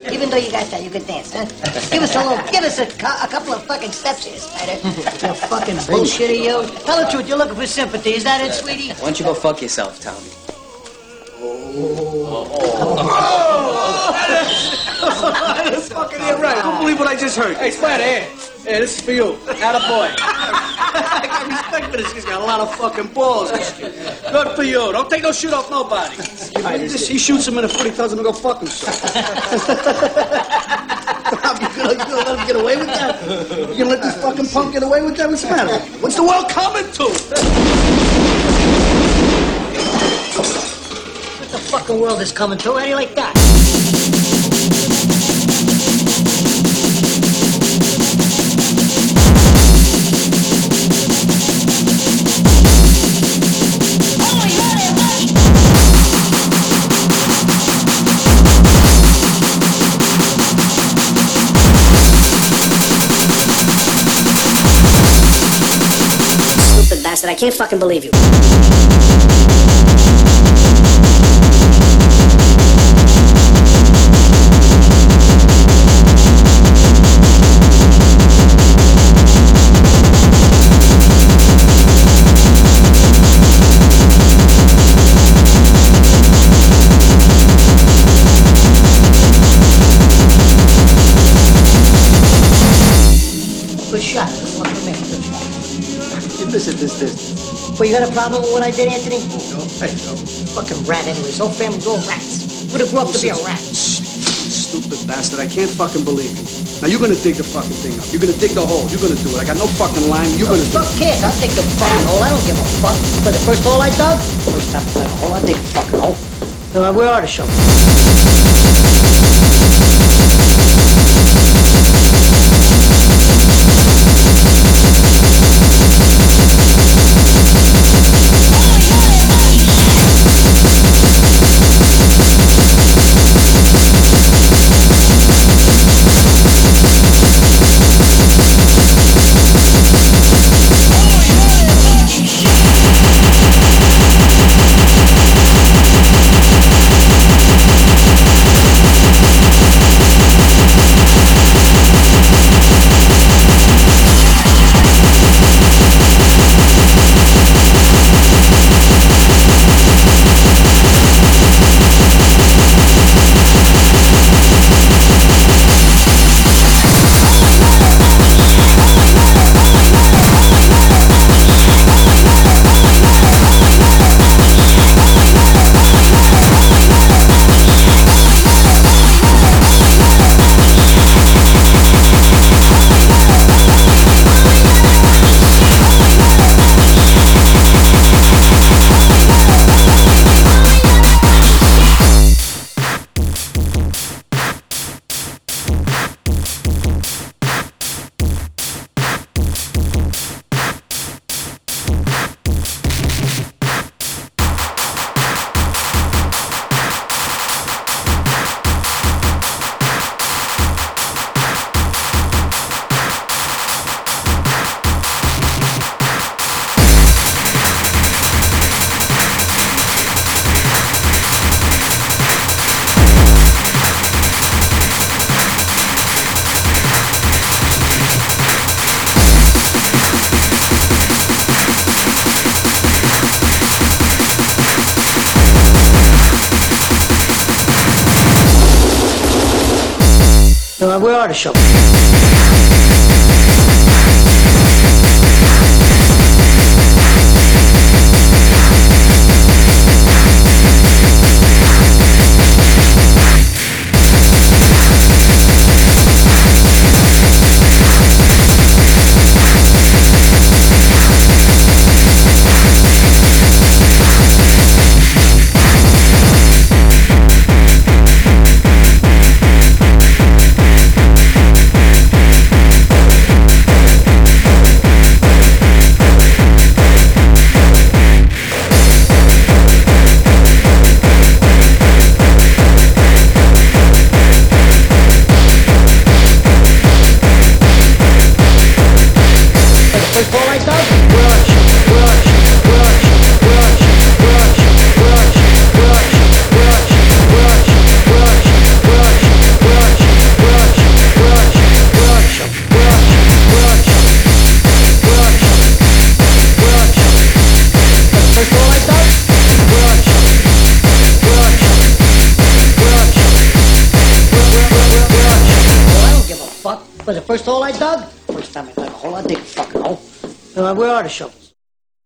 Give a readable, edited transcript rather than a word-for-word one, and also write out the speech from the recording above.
Even though you got that, you could dance, huh? Give us a couple of fucking steps here, Spider. You fucking bullshitter, you. Tell the truth, you're looking for sympathy. Is that it, sweetie? Why don't you go fuck yourself, Tommy? That's fucking right. I don't believe what I just heard. Hey, Spider, here. Yeah, this is for you. Not a boy. I got respect for this. He's got a lot of fucking balls. Good for you. Don't take no shit off nobody. He shoots him in the foot. He tells him to go fuck himself. You gonna let him get away with that? You gonna let this fucking punk get away with that? What's the matter? What's the world coming to? What the fucking world is coming to? How do you like that? Bastard, I can't fucking believe you. Good shot. Fuck me. Listen, this. Well, you got a problem with what I did, Anthony? No, hey, no. Fucking rat anyway. His whole family's all rats. Would have grew up to be a rat. Stupid bastard. I can't fucking believe you. Now you're gonna dig the fucking thing up. You're gonna dig the hole. You're gonna do it. I got no fucking lime. You're gonna do it. Fuck kids. I'll dig the fucking hole. I don't give a fuck. But the first hole I dug, first time I dug a hole, I'll dig the fucking hole. Where are the shovels? Where are the shovels? fuck? Was the first hole I dug? First time I dug a hole, I dig a fucking hole. Where are the shovels?